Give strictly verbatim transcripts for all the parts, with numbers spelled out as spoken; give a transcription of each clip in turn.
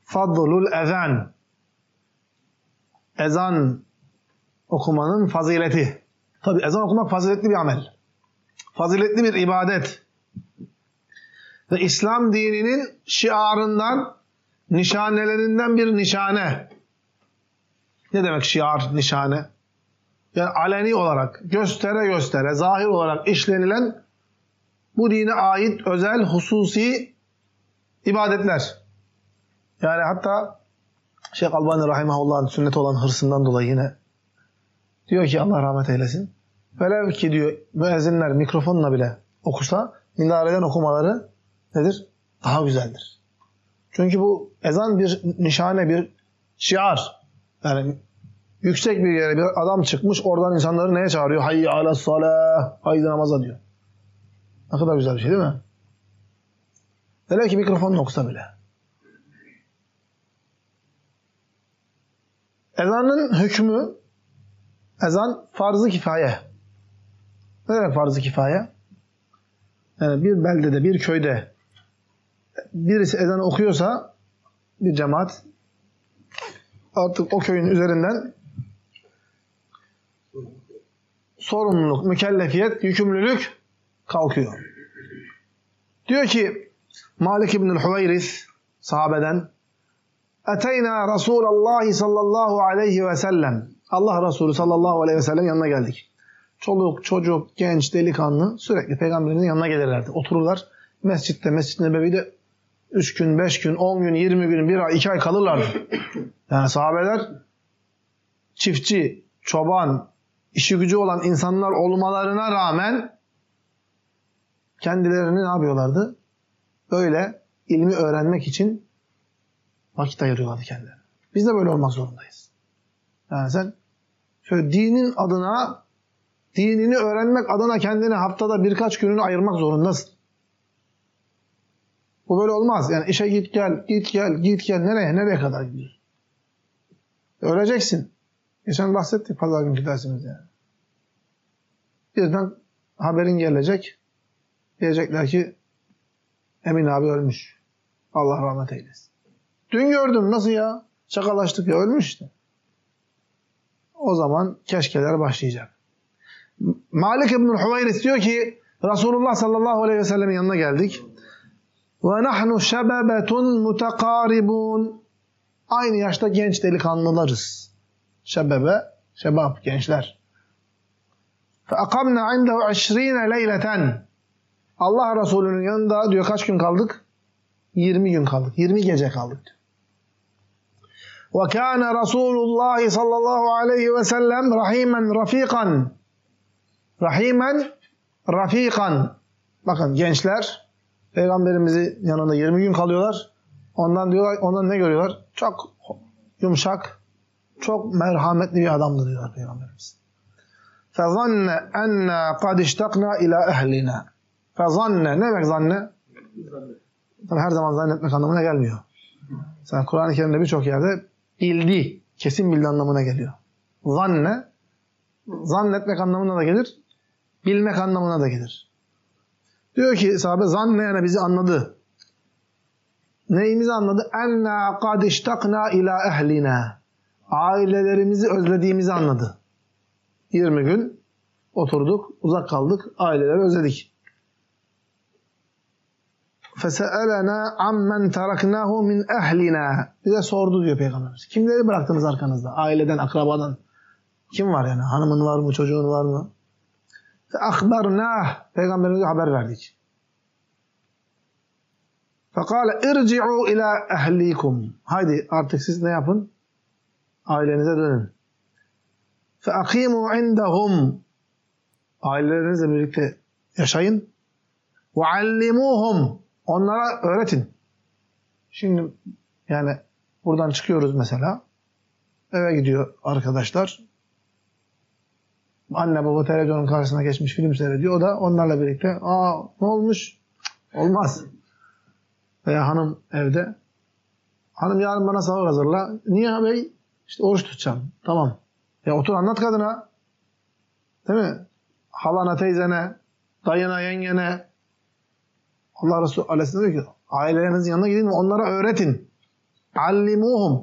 Fadlul ezan. Ezan okumanın fazileti. Tabi ezan okumak faziletli bir amel. Faziletli bir ibadet. Ve İslam dininin şiarından, nişanelerinden bir nişane. Ne demek şiar, nişane? Yani aleni olarak, göstere göstere, zahir olarak işlenilen bu dine ait özel, hususi ibadetler. Yani hatta Şeyh Albani Rahimahullah'ın sünnet olan hırsından dolayı yine diyor ki Allah rahmet eylesin. Velev ki diyor müezzinler mikrofonla bile okusa minareden okumaları nedir? Daha güzeldir. Çünkü bu ezan bir nişane, bir şiar. Yani yüksek bir yere bir adam çıkmış oradan insanları neye çağırıyor? Hayy alas salah, haydi namaza diyor. Ne kadar güzel bir şey değil mi? Velev ki mikrofonla okusa bile. Ezanın hükmü, ezan farz-ı kifaye. Ne demek farz-ı kifaye? Yani bir beldede, bir köyde birisi ezanı okuyorsa bir cemaat artık o köyün üzerinden sorumluluk, mükellefiyet, yükümlülük kalkıyor. Diyor ki Malik İbnül Hüveyris sahabeden Eteyna Resulallah sallallahu aleyhi ve sellem. Allah Resulü sallallahu aleyhi ve sellem yanına geldik. Çoluk, çocuk, genç, delikanlı sürekli Peygamberimizin yanına gelirlerdi. Otururlar mescitte, Mescid-i Nebevi'de üç gün, beş gün, on gün, yirmi gün, bir ay, iki ay kalırlardı. Yani sahabeler çiftçi, çoban, işi gücü olan insanlar olmalarına rağmen kendilerini ne yapıyorlardı? Böyle ilmi öğrenmek için vakit ayırıyorlardı kendilerine. Biz de böyle olmak zorundayız. Yani sen şöyle dinin adına, dinini öğrenmek adına kendine haftada birkaç gününü ayırmak zorundasın. Bu böyle olmaz. Yani işe git gel, git gel, git gel. Nereye, nereye kadar gidiyorsun? Öleceksin. Geçen bahsettik pazar günkü dersimizde. Yani. Birden haberin gelecek. Diyecekler ki Emin abi ölmüş. Allah rahmet eylesin. Dün gördüm nasıl ya? Şakalaştık ya ölmüş işte. O zaman keşkeler başlayacak. Malik İbnül Hüveyris diyor ki Resulullah sallallahu aleyhi ve sellem'in yanına geldik. Ve nahnu şebebetun mutekaribun. Aynı yaşta genç delikanlılarız. Şebebe, şebab, gençler. Fe akamna indehu işrine leyleten. Allah Resulü'nün yanında diyor kaç gün kaldık? yirmi gün kaldık. yirmi gece kaldık. Ve kâne Resulullah sallallahu aleyhi ve sellem rahimen rafikan. Rahimen rafikan. Bakın gençler Peygamberimizin yanında yirmi gün kalıyorlar. Ondan diyorlar, ondan ne görüyorlar? Çok yumuşak, çok merhametli bir adamdır diyorlar Peygamberimiz. Fezanne enna kad iştakna ila ehlina. Fezanne, ne demek zanne? Tabii her zaman zannetmek anlamına gelmiyor. Sen Kur'an-ı Kerim'de birçok yerde bildi, kesin bildi anlamına geliyor. Zanne, zannetmek anlamına da gelir, bilmek anlamına da gelir. Diyor ki sahabe zanne yani bizi anladı. Neyimizi anladı? Enna kad iştakna ila ehlina. Ailelerimizi özlediğimizi anladı. yirmi gün oturduk, uzak kaldık, aileleri özledik. فَسَأَلَنَا عَمَّنْ تَرَكْنَاهُ مِنْ اَهْلِنَا. Bize sordu diyor Peygamberimiz. Kimleri bıraktınız arkanızda? Aileden, akrabadan. Kim var yani? Hanımın var mı? Çocuğun var mı? فَأَخْبَرْنَاهُ. Peygamberimize haber verdik. فَقَالَ اِرْجِعُوا اِلَى اَهْلِيكُمْ. Haydi artık siz ne yapın? Ailenize dönün. فَاَقِيمُوا عِنْدَهُمْ. Ailelerinizle birlikte yaşayın. وَعَلِّمُوهُمْ. Onlara öğretin. Şimdi yani buradan çıkıyoruz mesela. Eve gidiyor arkadaşlar. Anne baba televizyonun karşısına geçmiş film seyrediyor. O da onlarla birlikte aa ne olmuş? Olmaz. Veya hanım evde. Hanım yarın bana sahur hazırla. Niye bey? İşte oruç tutacağım. Tamam. Ya otur anlat kadına. Değil mi? Halana, teyzene, dayına, yengene. Allah Resulü Aleyhisselam diyor ki ailelerinizin yanına gidin ve onlara öğretin. Allimuhum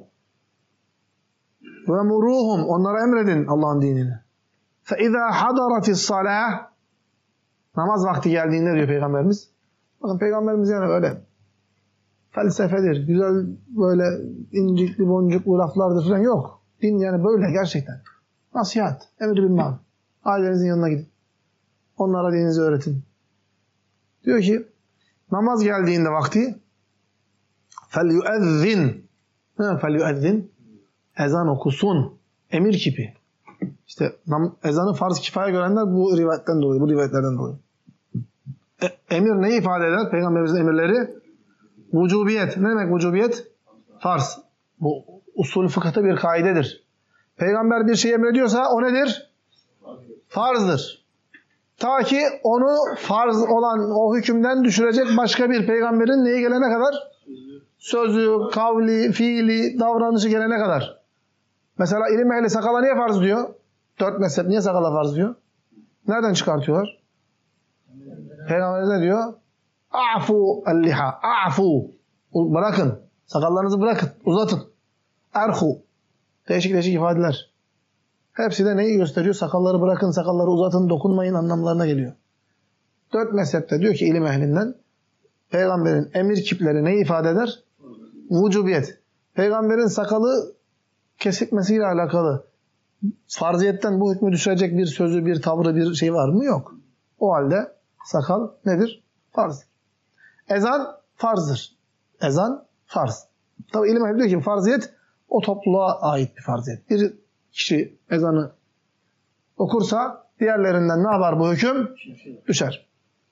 ve muruhum. Onlara emredin Allah'ın dinini. فَاِذَا حَضَرَتِ الصَّلَاةِ Namaz vakti geldiğinde diyor Peygamberimiz. Bakın Peygamberimiz yani öyle felsefedir, güzel böyle incikli boncuklu laflardır falan yok. Din yani böyle gerçekten. Nasihat, emri bil maruf. Ailenizin yanına gidin. Onlara dininizi öğretin. Diyor ki namaz geldiğinde vakti فَلْيُؤَذِّنْ فَلْيُؤَذِّنْ Ezan okusun. Emir kipi. İşte ezanı farz kifaya görenler bu rivayetten dolayı, bu rivayetlerden dolayı. E, emir neyi ifade eder? Peygamberimizin emirleri vücubiyet. Ne demek vücubiyet? Farz. Bu usul fıkıhta bir kaidedir. Peygamber bir şey emrediyorsa o nedir? Farzdır. Ta ki onu farz olan o hükümden düşürecek başka bir peygamberin neyi gelene kadar? Sözü, kavli, fiili, davranışı gelene kadar. Mesela ilim ehli sakala niye farz diyor? Dört mezhep niye sakala farz diyor? Nereden çıkartıyorlar? Peygamber ne diyor? A'fu el-liha. A'fu. Bırakın. Sakallarınızı bırakın. Uzatın. Erhu. Değişik değişik ifadeler. Hepsi de neyi gösteriyor? Sakalları bırakın, sakalları uzatın, dokunmayın anlamlarına geliyor. Dört mezhepte diyor ki ilim ehlinden Peygamberin emir kipleri neyi ifade eder? Vücubiyet. Peygamberin sakalı kesilmesiyle alakalı farziyetten bu hükmü düşürecek bir sözü, bir tavrı, bir şey var mı? Yok. O halde sakal nedir? Farz. Ezan farzdır. Ezan farz. Tabi ilim ehli diyor ki farziyet o topluluğa ait bir farziyet. Bir kişi ezanı okursa diğerlerinden ne yapar bu hüküm? Düşer.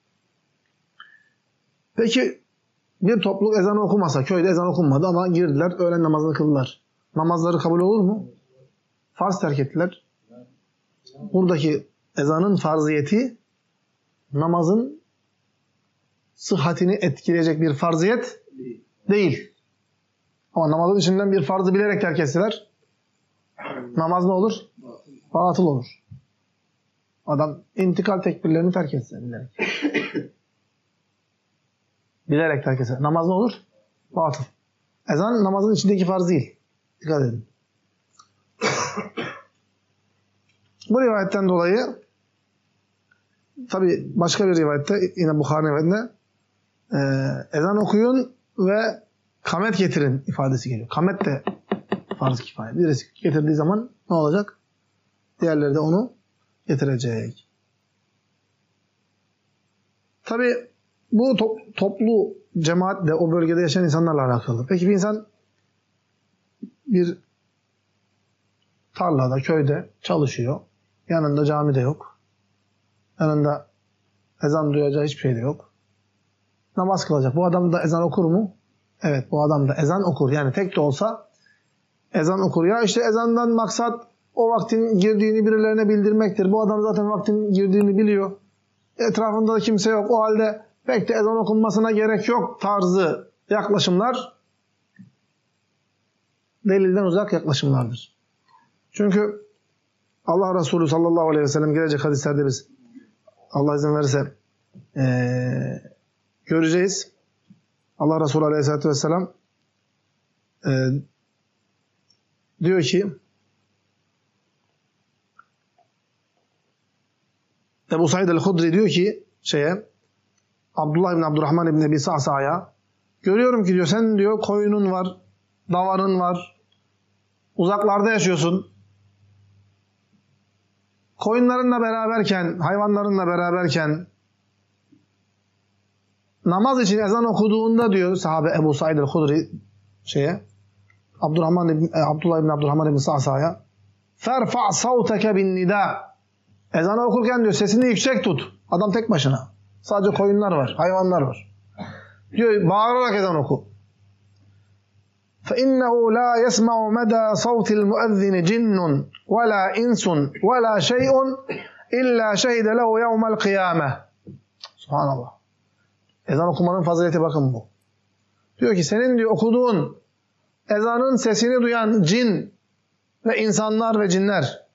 Peki bir topluluk ezanı okumasa, köyde ezan okunmadı ama girdiler, öğlen namazını kıldılar. Namazları kabul olur mu? Farz terk ettiler. Buradaki ezanın farziyeti namazın sıhhatini etkileyecek bir farziyet değil. Ama namazın içinden bir farzı bilerek terk etseler namaz ne olur? Batıl olur. Adam intikal tekbirlerini terk etse bilerek. Bilerek terk etse. Namaz ne olur? Batıl. Ezan namazın içindeki farz değil. Dikkat edin. Bu rivayetten dolayı tabi başka bir rivayette yine Bukhari rivayetinde e, ezan okuyun ve kamet getirin ifadesi geliyor. Kamet de farz kifaye. Birisi getirdiği zaman ne olacak? Diğerleri de onu getirecek. Tabi bu to toplu cemaatle o bölgede yaşayan insanlarla alakalı. Peki bir insan bir tarlada, köyde çalışıyor. Yanında cami de yok. Yanında ezan duyacağı hiçbir şey de yok. Namaz kılacak. Bu adam da ezan okur mu? Evet, bu adam da ezan okur. Yani tek de olsa ezan okur. Ya işte ezandan maksat o vaktin girdiğini birilerine bildirmektir. Bu adam zaten vaktin girdiğini biliyor. Etrafında da kimse yok. O halde pek de ezan okunmasına gerek yok tarzı yaklaşımlar delilden uzak yaklaşımlardır. Çünkü Allah Resulü sallallahu aleyhi ve sellem gelecek hadislerde biz Allah izin verirse ee, göreceğiz. Allah Resulü aleyhissalatü vesselam e, diyor ki Ebu Said el-Hudri diyor ki şeye Abdullah ibn Abdurrahman ibn Ebi Sa'sa'ya görüyorum ki diyor sen diyor koyunun var, davarın var, uzaklarda yaşıyorsun. Koyunlarınla beraberken, hayvanlarınla beraberken namaz için ezan okuduğunda diyor sahabe Ebu Said el-Hudri şeye Abdurrahman ibn, Abdullah ibn Abdurrahman ibn Sa'sa'ya ferfa savteke bin nida ezanı okurken diyor sesini yüksek tut. Adam tek başına. Sadece koyunlar var, hayvanlar var. Diyor bağırarak ezan oku. فَإِنَّهُ لَا يَسْمَعُ مَدَى صَوْتِ الْمُؤَذِّنِ جِنٌّ وَلَا إِنْسٌ وَلَا شَيْءٌ إِلَّا شَهِدَ لَهُ يَوْمَ الْقِيَامَةِ Subhanallah. Ezan okumanın fazileti bakın bu. Diyor ki senin diyor okuduğun ezanın sesini duyan cin ve insanlar ve cinler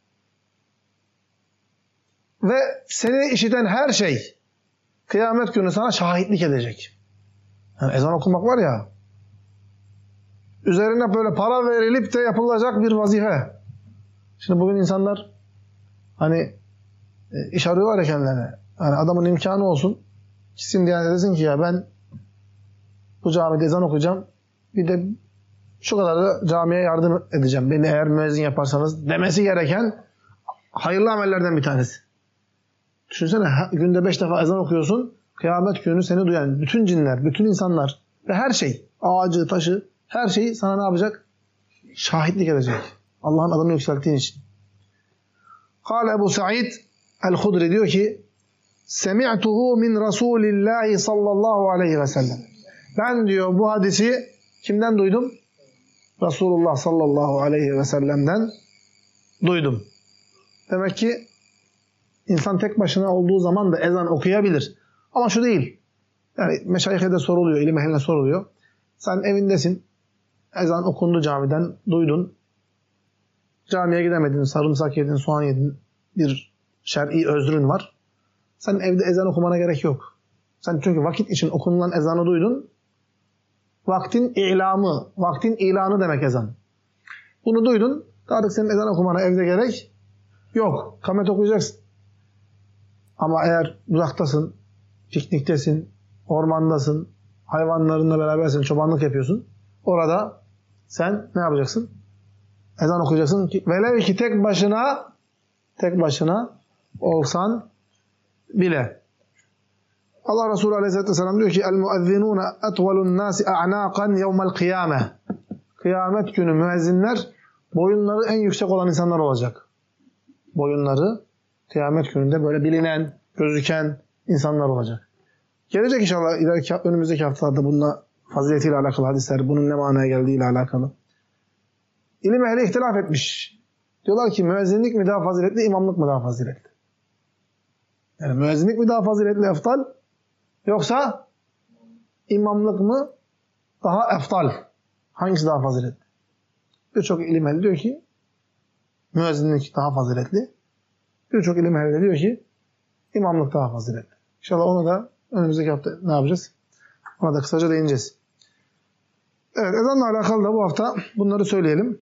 ve seni işiten her şey kıyamet günü sana şahitlik edecek. Yani ezan okumak var ya üzerine böyle para verilip de yapılacak bir vazife. Şimdi bugün insanlar hani e, iş arıyorlar ya kendilerine. Yani adamın imkanı olsun. Gitsin diye desin ki ya ben bu camide ezan okuyacağım. Bir de şu kadar da camiye yardım edeceğim. Beni eğer müezzin yaparsanız demesi gereken hayırlı amellerden bir tanesi. Düşünsene günde beş defa ezan okuyorsun. Kıyamet günü seni duyan bütün cinler, bütün insanlar ve her şey, ağacı, taşı, her şeyi sana ne yapacak? Şahitlik edecek. Allah'ın adını yükselttiğin için. Kâle Ebu Sa'id el-Hudri diyor ki Semi'tuhu min Rasulillahi sallallahu aleyhi ve sellem. Ben diyor bu hadisi kimden duydum? Resulullah sallallahu aleyhi ve sellem'den duydum. Demek ki insan tek başına olduğu zaman da ezan okuyabilir. Ama şu değil. Yani meşayih'e de soruluyor, ilim ehline soruluyor. Sen evindesin. Ezan okundu camiden, duydun. Camiye gidemedin, sarımsak yedin, soğan yedin. Bir şer'i özrün var. Sen evde ezan okumana gerek yok. Sen çünkü vakit için okunulan ezanı duydun. Vaktin ilamı, vaktin ilanı demek ezan. Bunu duydun. Artık senin ezan okumana evde gerek yok. Kamet okuyacaksın. Ama eğer uzaktasın, pikniktesin, ormandasın, hayvanlarınla berabersin, çobanlık yapıyorsun. Orada sen ne yapacaksın? Ezan okuyacaksın ki velev ki tek başına tek başına olsan bile. Allah Resulü Aleyhisselatü Vesselam diyor ki el-muezzinûne etvalun nâsi a'nâkan yevmel kıyâme. Kıyamet günü müezzinler boyunları en yüksek olan insanlar olacak. Boyunları kıyamet gününde böyle bilinen, gözüken insanlar olacak. Gelecek inşallah ileriki, önümüzdeki haftalarda bununla faziletiyle alakalı hadisler, bunun ne manaya geldiğiyle alakalı. İlim ehli ihtilaf etmiş. Diyorlar ki müezzinlik mi daha faziletli, imamlık mı daha faziletli? Yani müezzinlik mi daha faziletli, eftal? Yoksa imamlık mı daha eftal? Hangisi daha faziletli? Birçok ilim ehli diyor ki müezzinlik daha faziletli. Birçok ilim ehli diyor ki imamlık daha faziletli. İnşallah onu da önümüzdeki hafta ne yapacağız? Ona da kısaca değineceğiz. Evet, ezanla alakalı da bu hafta bunları söyleyelim.